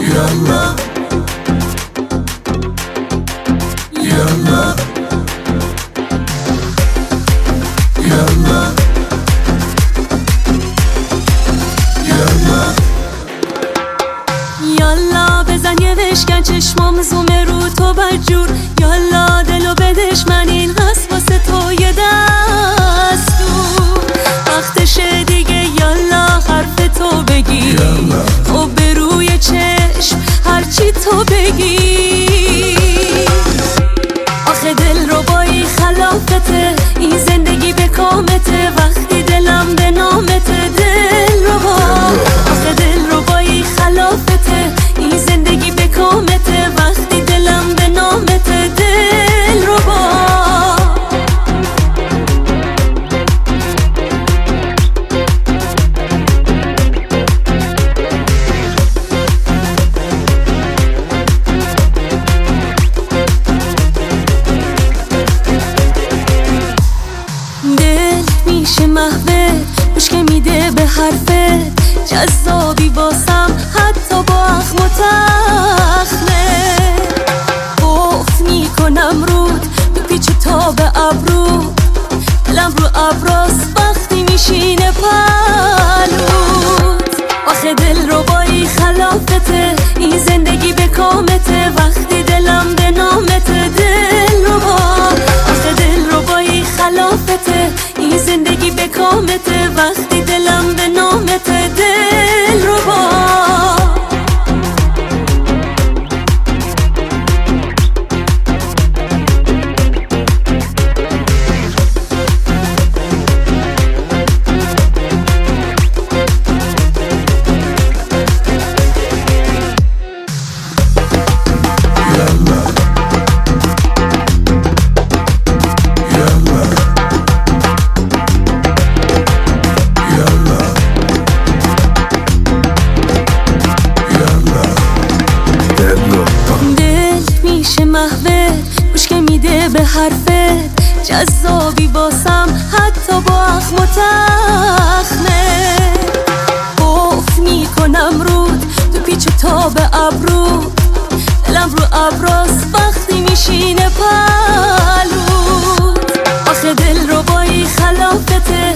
یالا یالا یالا یالا یالا بزن یه بشکن چشمام زومه رو تو بدجور. یالا دلو بدش من این هست واسه تو یه دستور. وقتشه دیگه یالا حرف تو بگی، خب به روی چشم هرچی تو بگی. آخه دل رو بایی خلافته، این زندگی به کامته. وقتی دلم به نامته دل رو با، آخه دل رو بایی خلافته، این زندگی به کامته. وقتی دلم به نامته دل رو با. دل میشه محوت، گوش که میده به حرفت. جذابی باسم حتی با اخم و تخمه. بخت میکنم رود تو پیچ و تاب ابرو. دلم رو ابراست وقتی میشینه پلود. آخه دل رو بایی خلافته، این زندگی به کامته. وقتی دلم به نامته دل رو با، آخه دل رو بایی خلافته، این زندگی به کامته. وقتی دلم به نامته دل رو با. گوش که میده به حرفت. جذابی باسم حتی با اخم و تخمه. بخت میکنم رود تو پیچ و تاب ابرو. دلم رو ابراست وقتی میشینه پلود. آخه دل رو بایی خلافته،